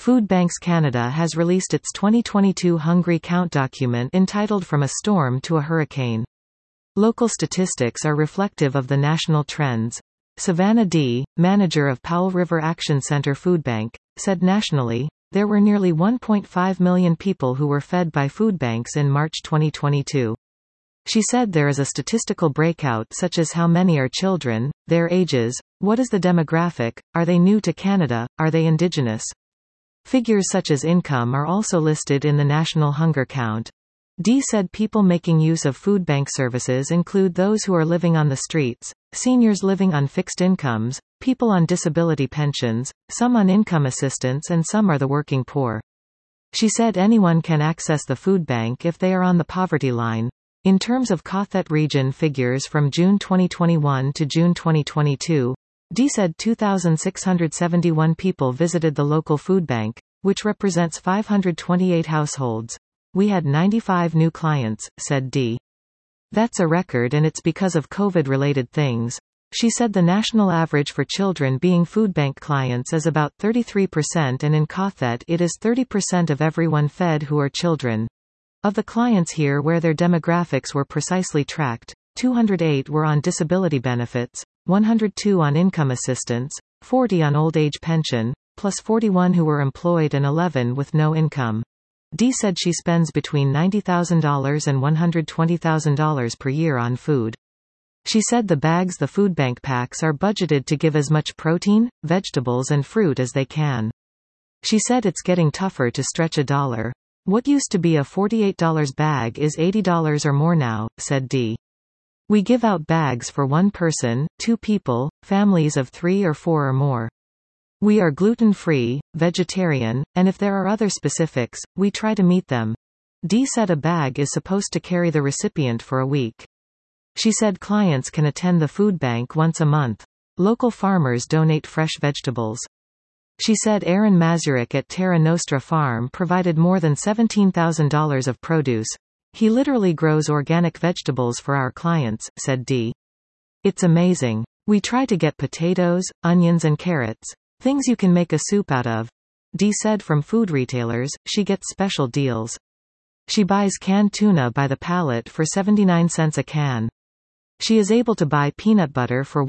Food Banks Canada has released its 2022 Hungry Count document entitled From a Storm to a Hurricane. Local statistics are reflective of the national trends. Savannah D., manager of Powell River Action Center Food Bank, said nationally, there were nearly 1.5 million people who were fed by food banks in March 2022. She said there is a statistical breakout such as how many are children, their ages, what is the demographic, are they new to Canada, are they Indigenous? Figures such as income are also listed in the National Hunger Count. D said people making use of food bank services include those who are living on the streets, seniors living on fixed incomes, people on disability pensions, some on income assistance and some are the working poor. She said anyone can access the food bank if they are on the poverty line. In terms of Cothet region figures from June 2021 to June 2022, D said 2,671 people visited the local food bank, which represents 528 households. We had 95 new clients, said D. That's a record and it's because of COVID-related things. She said the national average for children being food bank clients is about 33% and in Cothet it is 30% of everyone fed who are children. Of the clients here where their demographics were precisely tracked, 208 were on disability benefits, 102 on income assistance, 40 on old age pension, plus 41 who were employed and 11 with no income. D said she spends between $90,000 and $120,000 per year on food. She said the bags the food bank packs are budgeted to give as much protein, vegetables and fruit as they can. She said it's getting tougher to stretch a dollar. What used to be a $48 bag is $80 or more now, said D. We give out bags for one person, two people, families of 3 or 4 or more. We are gluten-free, vegetarian, and if there are other specifics, we try to meet them. D said a bag is supposed to carry the recipient for a week. She said clients can attend the food bank once a month. Local farmers donate fresh vegetables. She said Aaron Mazurek at Terra Nostra Farm provided more than $17,000 of produce. He literally grows organic vegetables for our clients, said D. It's amazing. We try to get potatoes, onions and carrots. Things you can make a soup out of. D said from food retailers, she gets special deals. She buys canned tuna by the pallet for 79 cents a can. She is able to buy peanut butter for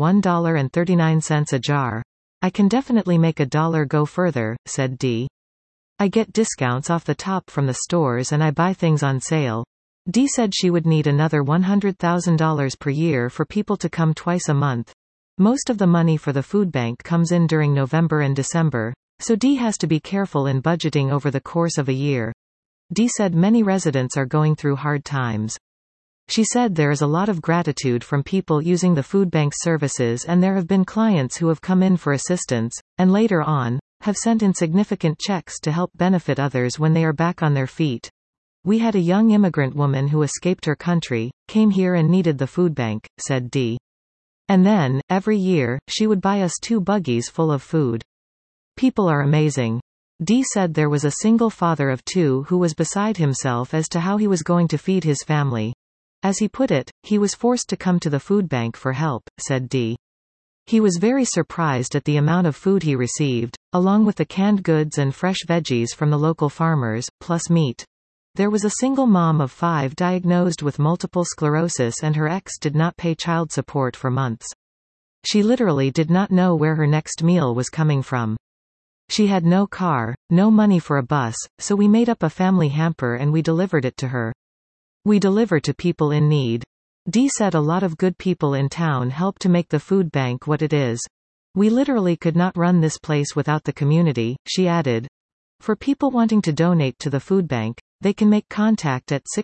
$1.39 a jar. I can definitely make a dollar go further, said D. I get discounts off the top from the stores and I buy things on sale. D said she would need another $100,000 per year for people to come twice a month. Most of the money for the food bank comes in during November and December, so D has to be careful in budgeting over the course of a year. D said many residents are going through hard times. She said there is a lot of gratitude from people using the food bank services and there have been clients who have come in for assistance, and later on, have sent in significant checks to help benefit others when they are back on their feet. We had a young immigrant woman who escaped her country, came here and needed the food bank, said D. And then, every year, she would buy us 2 buggies full of food. People are amazing. D said there was a single father of 2 who was beside himself as to how he was going to feed his family. As he put it, he was forced to come to the food bank for help, said D. He was very surprised at the amount of food he received, along with the canned goods and fresh veggies from the local farmers, plus meat. There was a single mom of 5 diagnosed with multiple sclerosis and her ex did not pay child support for months. She literally did not know where her next meal was coming from. She had no car, no money for a bus, so we made up a family hamper and we delivered it to her. We deliver to people in need. D said a lot of good people in town help to make the food bank what it is. We literally could not run this place without the community, she added. For people wanting to donate to the food bank, they can make contact at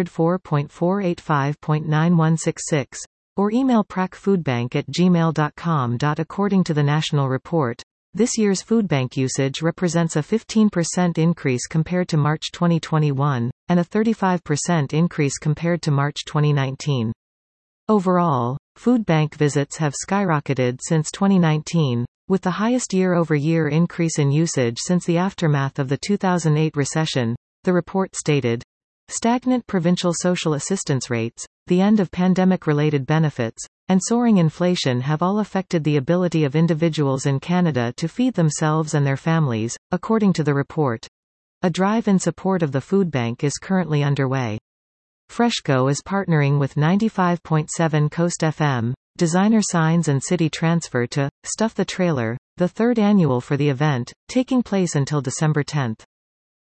604.485.9166, or email pracfoodbank@gmail.com. According to the national report, this year's food bank usage represents a 15% increase compared to March 2021, and a 35% increase compared to March 2019. Overall, food bank visits have skyrocketed since 2019, with the highest year-over-year increase in usage since the aftermath of the 2008 recession, the report stated. Stagnant provincial social assistance rates, the end of pandemic-related benefits, and soaring inflation have all affected the ability of individuals in Canada to feed themselves and their families, according to the report. A drive in support of the food bank is currently underway. Freshco is partnering with 95.7 Coast FM, Designer Signs and City Transfer to Stuff the Trailer, the third annual for the event, taking place until December 10.